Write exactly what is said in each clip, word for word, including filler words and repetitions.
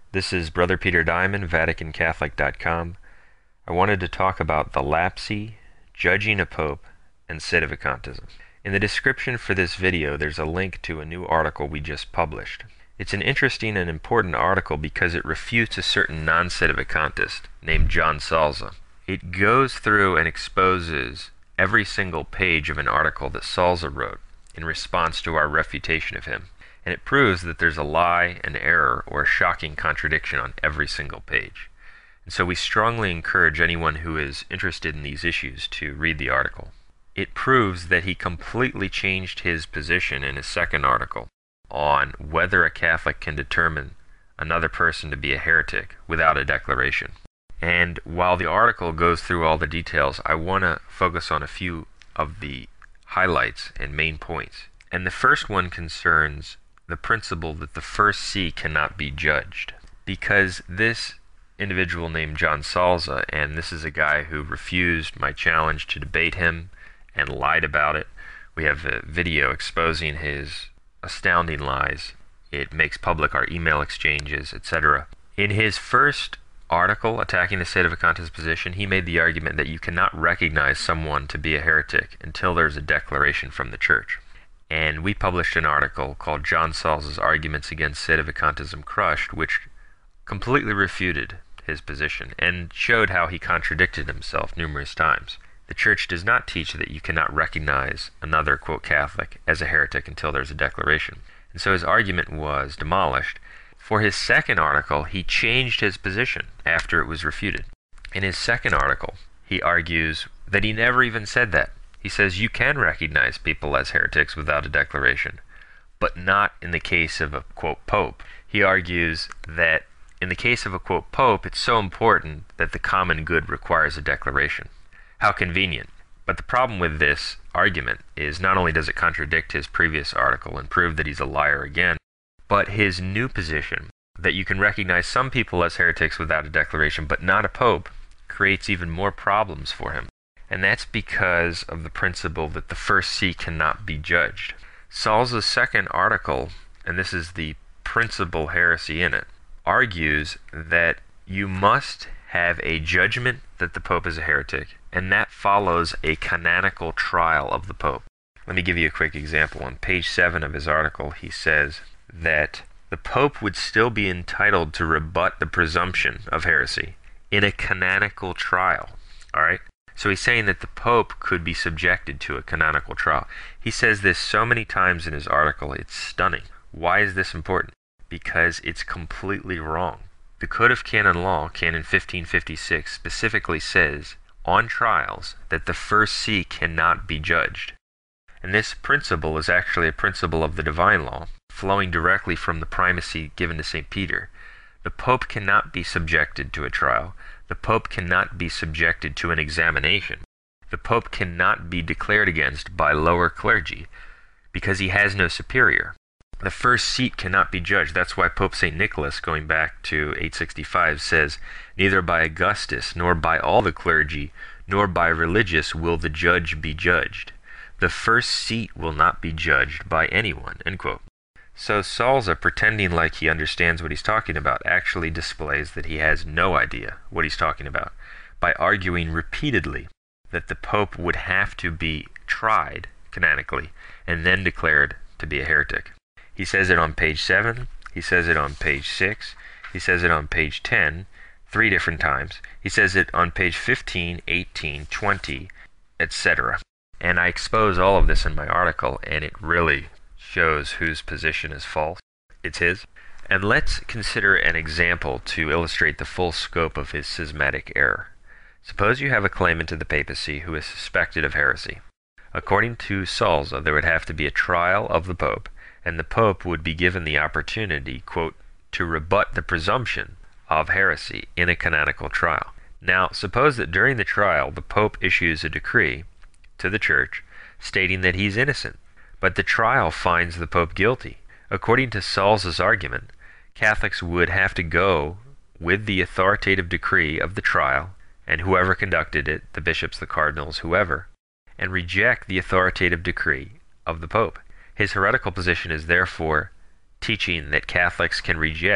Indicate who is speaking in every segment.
Speaker 1: This is Brother Peter Diamond, Vatican Catholic dot com. I wanted to talk about the lapsy, judging a pope, and sedevacantism. In the description for this video, there's a link to a new article we just published. It's an interesting and important article because it refutes a certain non-sedevacantist named John Salza. It goes through and exposes every single page of an article that Salza wrote in response to our refutation of him. And it proves that there's a lie, an error, or a shocking contradiction on every single page. And so we strongly encourage anyone who is interested in these issues to read the article. It proves that he completely changed his position in his second article on whether a Catholic can determine another person to be a heretic without a declaration. And while the article goes through all the details, I want to focus on a few of the highlights and main points. And the first one concerns the principle that the first see cannot be judged. Because this individual named John Salza, and this is a guy who refused my challenge to debate him and lied about it. We have a video exposing his astounding lies. It makes public our email exchanges, et cetera. In his first article attacking the sedevacantist position, he made the argument that you cannot recognize someone to be a heretic until there's a declaration from the Church. And we published an article called John Salza's Arguments Against Sedevacantism Crushed, which completely refuted his position and showed how he contradicted himself numerous times. The Church does not teach that you cannot recognize another, quote, Catholic as a heretic until there's a declaration. And so his argument was demolished. For his second article, he changed his position after it was refuted. In his second article, he argues that he never even said that. He says you can recognize people as heretics without a declaration, but not in the case of a, quote, pope. He argues that in the case of a, quote, pope, it's so important that the common good requires a declaration. How convenient. But the problem with this argument is not only does it contradict his previous article and prove that he's a liar again, but his new position, that you can recognize some people as heretics without a declaration, but not a pope, creates even more problems for him. And that's because of the principle that the first see cannot be judged. Salza's second article, and this is the principal heresy in it, argues that you must have a judgment that the Pope is a heretic, and that follows a canonical trial of the Pope. Let me give you a quick example. On page seven of his article, he says that the Pope would still be entitled to rebut the presumption of heresy in a canonical trial. All right? So he's saying that the Pope could be subjected to a canonical trial. He says this so many times in his article, it's stunning. Why is this important? Because it's completely wrong. The Code of Canon Law, Canon fifteen fifty-six, specifically says on trials that the first see cannot be judged. And this principle is actually a principle of the divine law, flowing directly from the primacy given to Saint Peter. The Pope cannot be subjected to a trial. The Pope cannot be subjected to an examination. The Pope cannot be declared against by lower clergy because he has no superior. The first seat cannot be judged. That's why Pope Saint Nicholas, going back to eight sixty-five, says, "Neither by Augustus, nor by all the clergy, nor by religious will the judge be judged. The first seat will not be judged by anyone." End quote. So Salza, pretending like he understands what he's talking about, actually displays that he has no idea what he's talking about by arguing repeatedly that the Pope would have to be tried canonically and then declared to be a heretic. He says it on page seven, he says it on page six, he says it on page ten, three different times. He says it on page fifteen, eighteen, twenty, et cetera. And I expose all of this in my article, and it really shows whose position is false. It's his. And let's consider an example to illustrate the full scope of his schismatic error. Suppose you have a claimant to the papacy who is suspected of heresy. According to Salza, there would have to be a trial of the Pope, and the Pope would be given the opportunity, quote, to rebut the presumption of heresy in a canonical trial. Now, suppose that during the trial, the Pope issues a decree to the Church stating that he's innocent, but the trial finds the Pope guilty. According to Salza's argument, Catholics would have to go with the authoritative decree of the trial, and whoever conducted it, the bishops, the cardinals, whoever, and reject the authoritative decree of the Pope. His heretical position is therefore teaching that Catholics can reject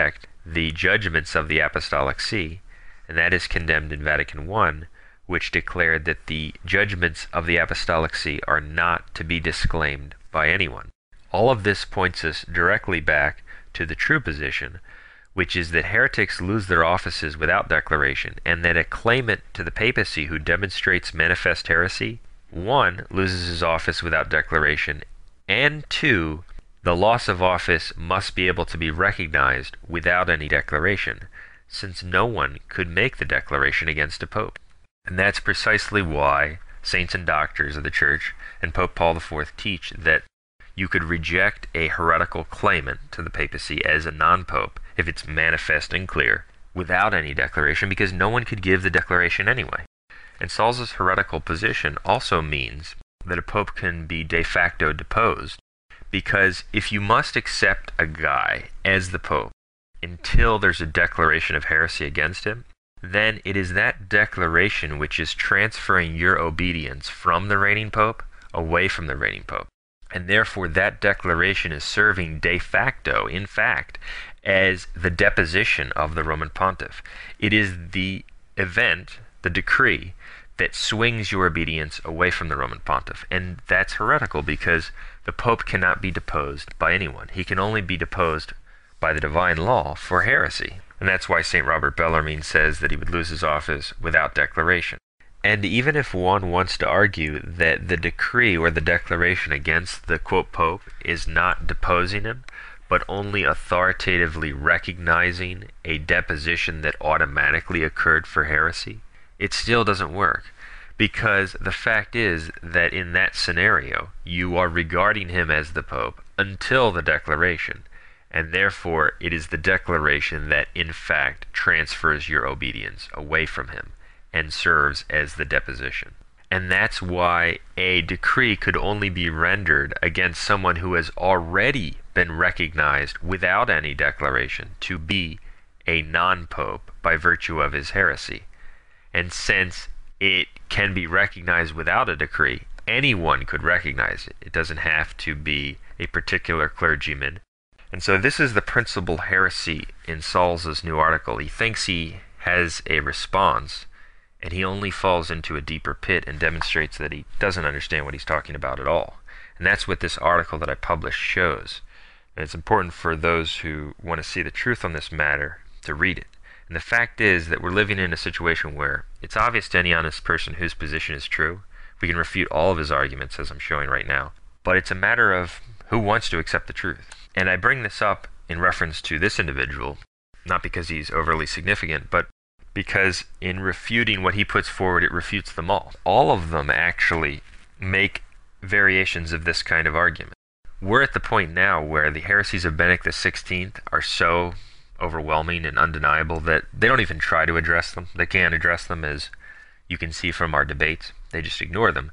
Speaker 1: the judgments of the Apostolic See, and that is condemned in Vatican One, which declared that the judgments of the Apostolic See are not to be disclaimed by anyone. All of this points us directly back to the true position, which is that heretics lose their offices without declaration, and that a claimant to the papacy who demonstrates manifest heresy, one, loses his office without declaration, and two, the loss of office must be able to be recognized without any declaration, since no one could make the declaration against a pope. And that's precisely why saints and doctors of the Church and Pope Paul the Fourth teach that you could reject a heretical claimant to the papacy as a non-pope if it's manifest and clear without any declaration, because no one could give the declaration anyway. And Salza's heretical position also means that a pope can be de facto deposed, because if you must accept a guy as the pope until there's a declaration of heresy against him, then it is that declaration which is transferring your obedience from the reigning pope away from the reigning pope. And therefore that declaration is serving de facto, in fact, as the deposition of the Roman pontiff. It is the event, the decree, that swings your obedience away from the Roman pontiff. And that's heretical, because the pope cannot be deposed by anyone. He can only be deposed by the divine law for heresy. And that's why Saint Robert Bellarmine says that he would lose his office without declaration. And even if one wants to argue that the decree or the declaration against the quote pope is not deposing him, but only authoritatively recognizing a deposition that automatically occurred for heresy, it still doesn't work. Because the fact is that in that scenario, you are regarding him as the pope until the declaration, and therefore it is the declaration that in fact transfers your obedience away from him and serves as the deposition. And that's why a decree could only be rendered against someone who has already been recognized without any declaration to be a non-pope by virtue of his heresy. And since it can be recognized without a decree, anyone could recognize it. It doesn't have to be a particular clergyman. And so this is the principal heresy in Salza's new article. He thinks he has a response, and he only falls into a deeper pit and demonstrates that he doesn't understand what he's talking about at all. And that's what this article that I published shows. And it's important for those who want to see the truth on this matter to read it. And the fact is that we're living in a situation where it's obvious to any honest person whose position is true. We can refute all of his arguments, as I'm showing right now. But it's a matter of who wants to accept the truth. And I bring this up in reference to this individual, not because he's overly significant, but because in refuting what he puts forward, it refutes them all. All of them actually make variations of this kind of argument. We're at the point now where the heresies of Benedict the sixteenth are so overwhelming and undeniable that they don't even try to address them. They can't address them, as you can see from our debates. They just ignore them.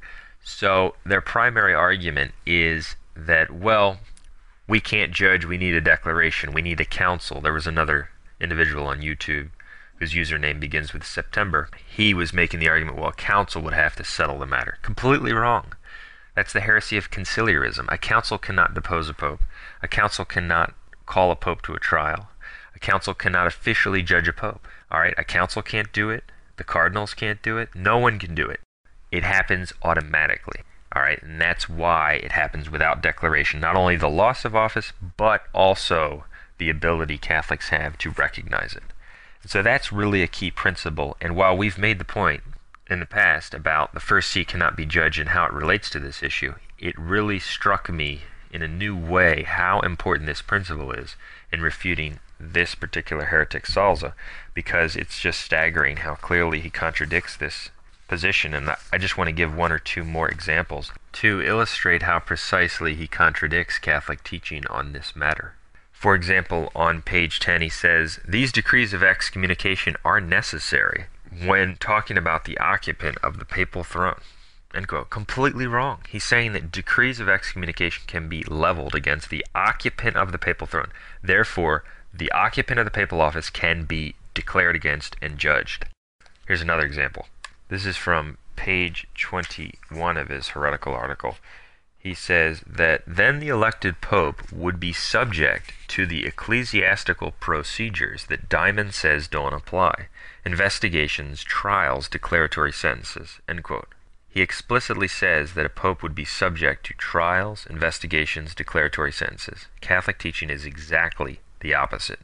Speaker 1: So their primary argument is that, well, we can't judge, we need a declaration, we need a council. There was another individual on YouTube whose username begins with September. He was making the argument, well, a council would have to settle the matter. Completely wrong. That's the heresy of conciliarism. A council cannot depose a pope. A council cannot call a pope to a trial. A council cannot officially judge a pope. All right, a council can't do it. The cardinals can't do it. No one can do it. It happens automatically. All right, and that's why it happens without declaration. Not only the loss of office, but also the ability Catholics have to recognize it. So that's really a key principle. And while we've made the point in the past about the First See cannot be judged and how it relates to this issue, it really struck me in a new way how important this principle is in refuting this particular heretic Salza, because it's just staggering how clearly he contradicts this position. And I just want to give one or two more examples to illustrate how precisely he contradicts Catholic teaching on this matter. For example, on page ten he says, these decrees of excommunication are necessary when talking about the occupant of the papal throne. End quote. Completely wrong. He's saying that decrees of excommunication can be leveled against the occupant of the papal throne. Therefore, the occupant of the papal office can be declared against and judged. Here's another example. This is from page twenty-one of his heretical article. He says that then the elected pope would be subject to the ecclesiastical procedures that Diamond says don't apply: investigations, trials, declaratory sentences, end quote. He explicitly says that a pope would be subject to trials, investigations, declaratory sentences. Catholic teaching is exactly the opposite.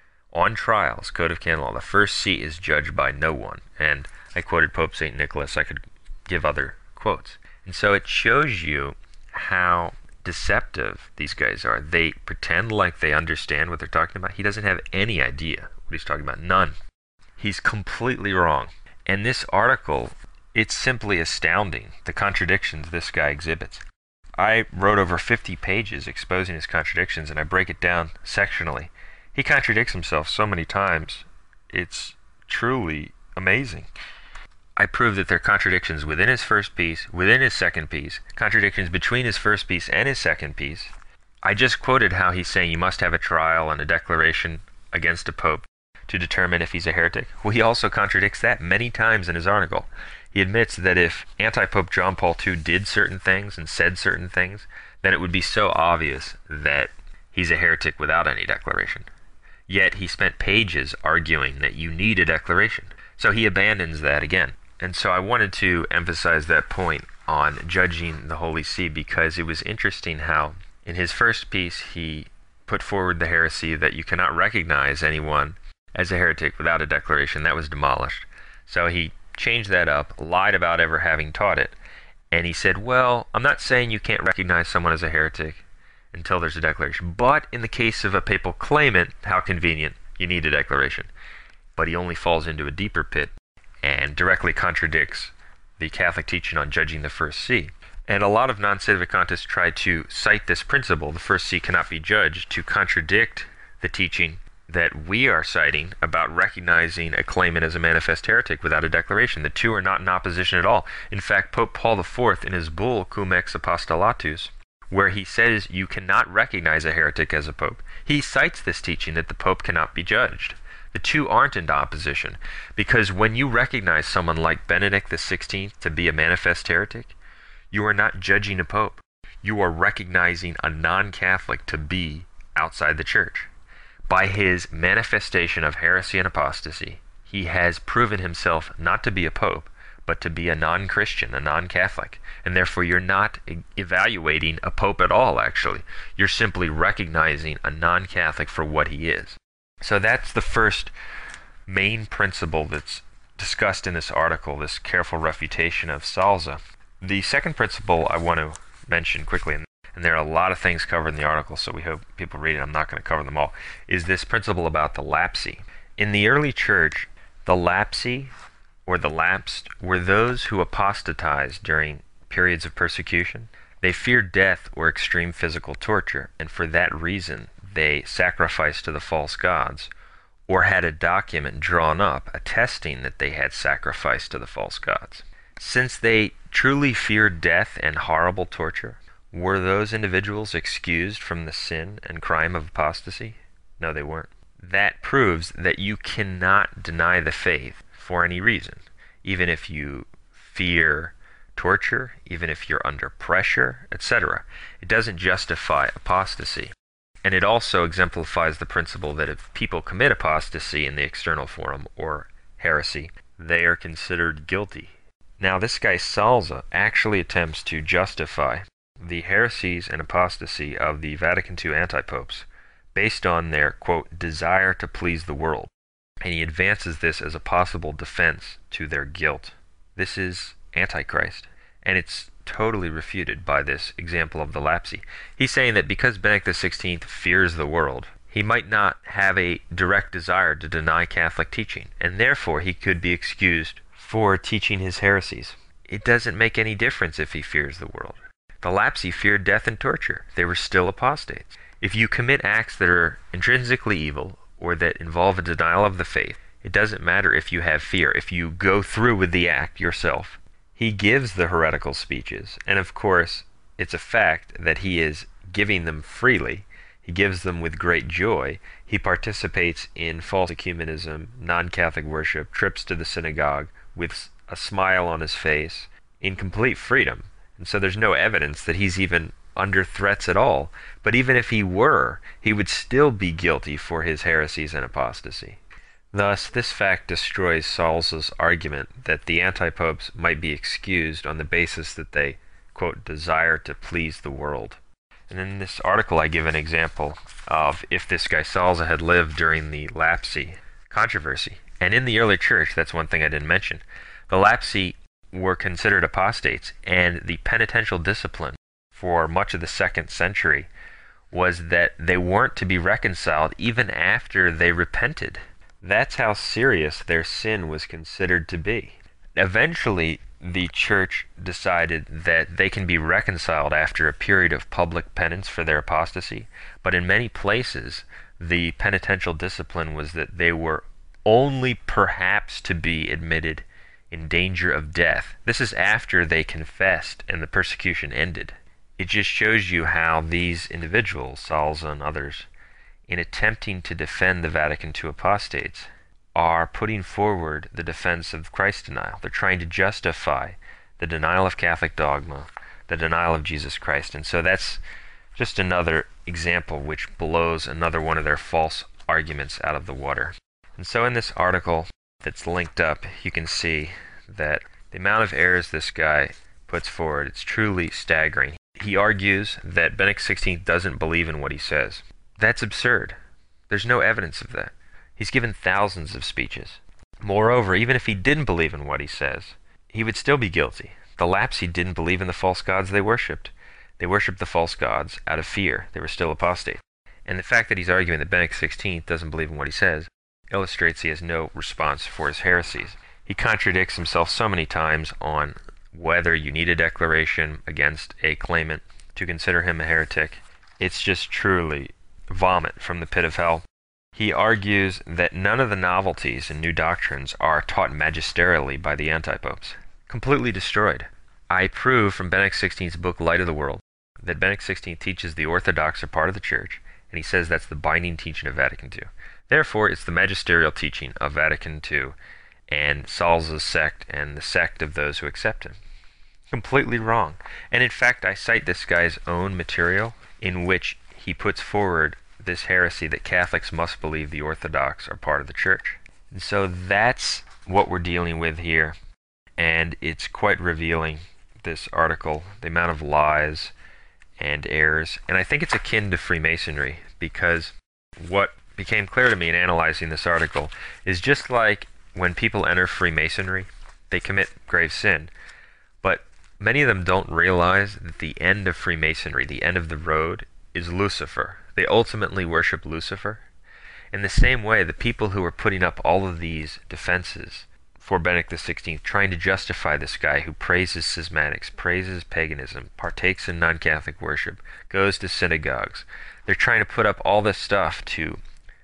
Speaker 1: On trials, Code of Canon Law, the first see is judged by no one. And I quoted Pope Saint Nicholas. I could give other quotes. And so it shows you how deceptive these guys are. They pretend like they understand what they're talking about. He doesn't have any idea what he's talking about. None. He's completely wrong. And this article, it's simply astounding, the contradictions this guy exhibits. I wrote over fifty pages exposing his contradictions, and I break it down sectionally. He contradicts himself so many times, it's truly amazing. I prove that there are contradictions within his first piece, within his second piece, contradictions between his first piece and his second piece. I just quoted how he's saying you must have a trial and a declaration against a pope to determine if he's a heretic. Well, he also contradicts that many times in his article. He admits that if anti-Pope John Paul the Second did certain things and said certain things, then it would be so obvious that he's a heretic without any declaration. Yet he spent pages arguing that you need a declaration. So he abandons that again. And so I wanted to emphasize that point on judging the Holy See, because it was interesting how in his first piece he put forward the heresy that you cannot recognize anyone as a heretic without a declaration. That was demolished. So he changed that up, lied about ever having taught it, and he said, well, I'm not saying you can't recognize someone as a heretic until there's a declaration, but in the case of a papal claimant, how convenient, you need a declaration. But he only falls into a deeper pit and directly contradicts the Catholic teaching on judging the first see. And a lot of non-sedevacantists try to cite this principle, the first see cannot be judged, to contradict the teaching that we are citing about recognizing a claimant as a manifest heretic without a declaration. The two are not in opposition at all. In fact, Pope Paul the Fourth, in his bull Cum Ex Apostolatus, where he says you cannot recognize a heretic as a pope, he cites this teaching that the pope cannot be judged. The two aren't in opposition, because when you recognize someone like Benedict the Sixteenth to be a manifest heretic, you are not judging a pope. You are recognizing a non-Catholic to be outside the church. By his manifestation of heresy and apostasy, he has proven himself not to be a pope, but to be a non-Christian, a non-Catholic. And therefore you're not e- evaluating a pope at all, actually. You're simply recognizing a non-Catholic for what he is. So that's the first main principle that's discussed in this article, this careful refutation of Salza. The second principle I want to mention quickly, and there are a lot of things covered in the article, so we hope people read it. I'm not going to cover them all, is this principle about the lapsi. In the early church, the lapsi, or the lapsed, were those who apostatized during periods of persecution. They feared death or extreme physical torture, and for that reason they sacrificed to the false gods, or had a document drawn up attesting that they had sacrificed to the false gods. Since they truly feared death and horrible torture, were those individuals excused from the sin and crime of apostasy? No, they weren't. That proves that you cannot deny the faith for any reason, even if you fear torture, even if you're under pressure, et cetera. It doesn't justify apostasy. And it also exemplifies the principle that if people commit apostasy in the external forum, or heresy, they are considered guilty. Now, this guy Salza actually attempts to justify the heresies and apostasy of the Vatican Two anti-popes based on their, quote, desire to please the world. And he advances this as a possible defense to their guilt. This is Antichrist, and it's totally refuted by this example of the lapsi. He's saying that because Benedict the Sixteenth fears the world, he might not have a direct desire to deny Catholic teaching, and therefore he could be excused for teaching his heresies. It doesn't make any difference if he fears the world. The lapsi feared death and torture. They were still apostates. If you commit acts that are intrinsically evil or that involve a denial of the faith, it doesn't matter if you have fear. If you go through with the act yourself, he gives the heretical speeches, and of course, it's a fact that he is giving them freely. He gives them with great joy. He participates in false ecumenism, non-Catholic worship, trips to the synagogue with a smile on his face, in complete freedom. And so there's no evidence that he's even under threats at all. But even if he were, he would still be guilty for his heresies and apostasy. Thus, this fact destroys Salza's argument that the anti-popes might be excused on the basis that they, quote, desire to please the world. And in this article I give an example of if this guy Salza had lived during the Lapsi controversy. And in the early church, that's one thing I didn't mention, the Lapsi were considered apostates, and the penitential discipline for much of the second century was that they weren't to be reconciled even after they repented. That's how serious their sin was considered to be. Eventually, the church decided that they can be reconciled after a period of public penance for their apostasy, but in many places, the penitential discipline was that they were only perhaps to be admitted in danger of death. This is after they confessed and the persecution ended. It just shows you how these individuals, Salza and others, in attempting to defend the Vatican two apostates, are putting forward the defense of Christ denial. They're trying to justify the denial of Catholic dogma, the denial of Jesus Christ. And so that's just another example which blows another one of their false arguments out of the water. And so in this article that's linked up, you can see that the amount of errors this guy puts forward, it's truly staggering. He argues that Benedict the sixteenth doesn't believe in what he says. That's absurd. There's no evidence of that. He's given thousands of speeches. Moreover, even if he didn't believe in what he says, he would still be guilty. The Lapsi didn't believe in the false gods they worshipped. They worshipped the false gods out of fear. They were still apostate. And the fact that he's arguing that Benedict the sixteenth doesn't believe in what he says illustrates he has no response for his heresies. He contradicts himself so many times on whether you need a declaration against a claimant to consider him a heretic. It's just truly vomit from the pit of hell. He argues that none of the novelties and new doctrines are taught magisterially by the anti-popes. Completely destroyed. I prove from Benedict the sixteenth's book, Light of the World, that Benedict the sixteenth teaches the Orthodox are part of the Church, and he says that's the binding teaching of Vatican two. Therefore, it's the magisterial teaching of Vatican two and Salza's sect and the sect of those who accept him. Completely wrong. And in fact, I cite this guy's own material in which he puts forward this heresy that Catholics must believe the Orthodox are part of the Church. And so that's what we're dealing with here. And it's quite revealing, this article, the amount of lies and errors. And I think it's akin to Freemasonry, because what became clear to me in analyzing this article is just like when people enter Freemasonry, they commit grave sin. But many of them don't realize that the end of Freemasonry, the end of the road, is Lucifer. They ultimately worship Lucifer. In the same way, the people who are putting up all of these defenses for Benedict the sixteenth, trying to justify this guy who praises schismatics, praises paganism, partakes in non-Catholic worship, goes to synagogues. They're trying to put up all this stuff to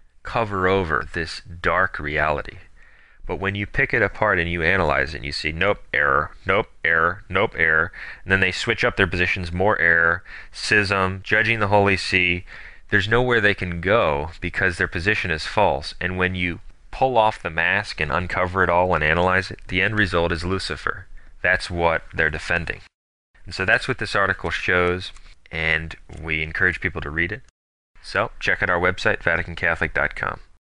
Speaker 1: cover over this dark reality. But when you pick it apart and you analyze it, and you see, nope, error, nope, error, nope, error, and then they switch up their positions, more error, schism, judging the Holy See, there's nowhere they can go because their position is false. And when you pull off the mask and uncover it all and analyze it, the end result is Lucifer. That's what they're defending. And so that's what this article shows, and we encourage people to read it. So check out our website, Vatican Catholic dot com.